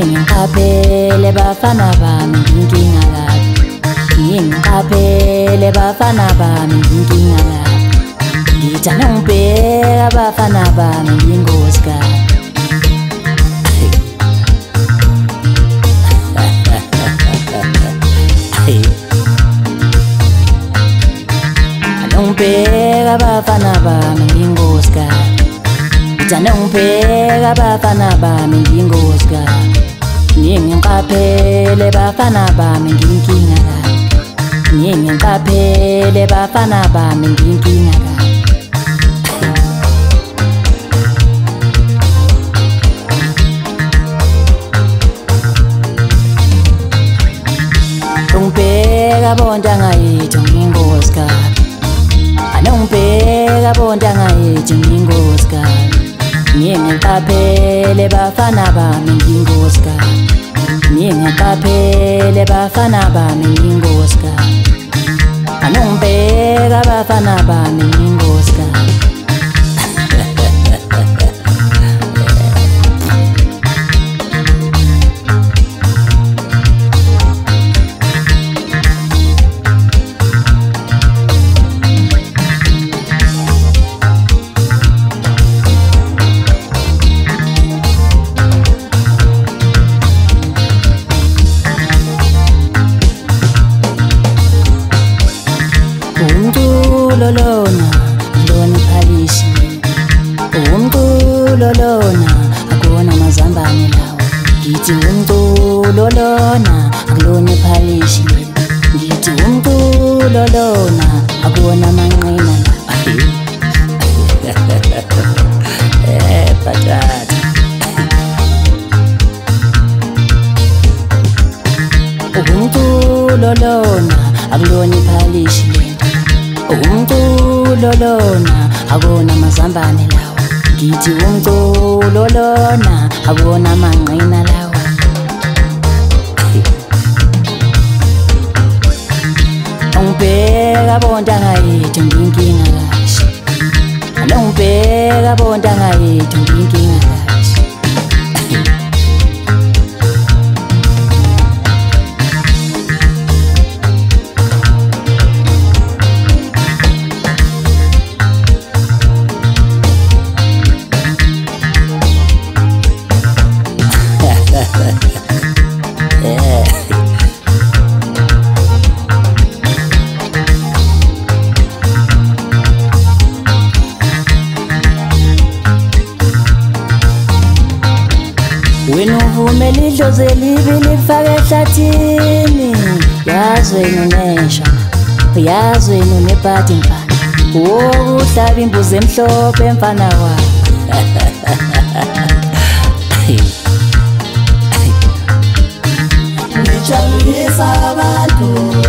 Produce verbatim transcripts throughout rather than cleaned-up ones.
Ngiqaphele bafana bami inkinga kabi, ngiqaphele bafana bami inkinga kabi, ngithanda ngibheka bafana bami ngiyingozi kabi. Ngibheka bafana bami ngiyingozi kabi, ngithanda ngibheka bafana bami ngiyingozi kabi, ngiqaphele bafana bami ngiyinkinga kabi, ngiqaphele bafana bami ngiyinkinga kabi. Ngibheka bontanga yethu ngiyingozi kabi, ngibheka bontanga yethu ngiyingozi kabi, ngiqaphele bafana bami ngiyingozi kabi, ngiqaphele bafana bami ngiyingozi kabi, ngibheka bafana bami ngiyingozi kabi. Umculo lona lona iphalishi, umculo lona akuna mazambane lawo, ngithi umculo lona akulona iphalishi, ngithi umculo lona akuna manqina lawo. Eh patata, umculo lona akulona iphalishi, umculo lona akuna mazambane lawo, ngithi umculo lona akuna manqina lawo. Ngibheka bontanga yethu ngiyinkinga kahle, ngibheka bontanga yethu ngiyinkinga kahle. Wena uvumela idlozi elibi likufake ehlathini, yazi wena unesha, yazi wena unebhadi mfana, wokuhlaba imbuzi emhlophe mfana wami. Ngijabulisa abantu,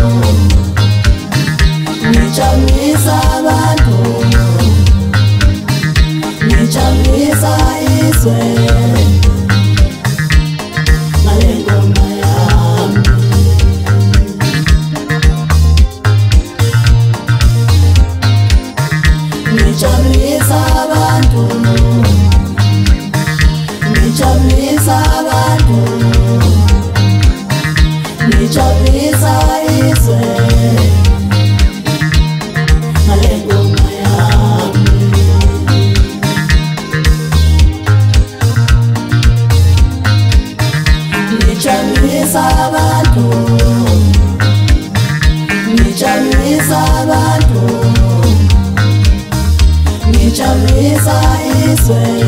ngijabulisa abantu, ngijabulisa izwe. Ngijabulisa abantu, ngijabulisa abantu, ngijabulisa izwe ngale ngoma yami. Ngijabulisa abantu, ngijabulisa abantu, ngijabulisa izwe